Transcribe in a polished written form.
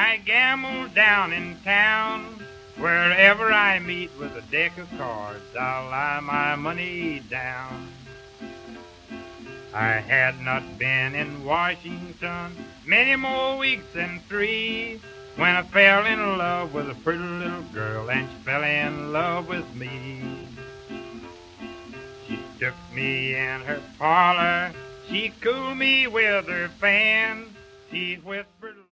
I gamble down in town. Wherever I meet with a deck of cards, I'll lie my money down. I had not been in Washington many more weeks than 3 when I fell in love with a pretty little girl, and she fell in love with me. She took me in her parlor, she cooled me with her fan. She whispered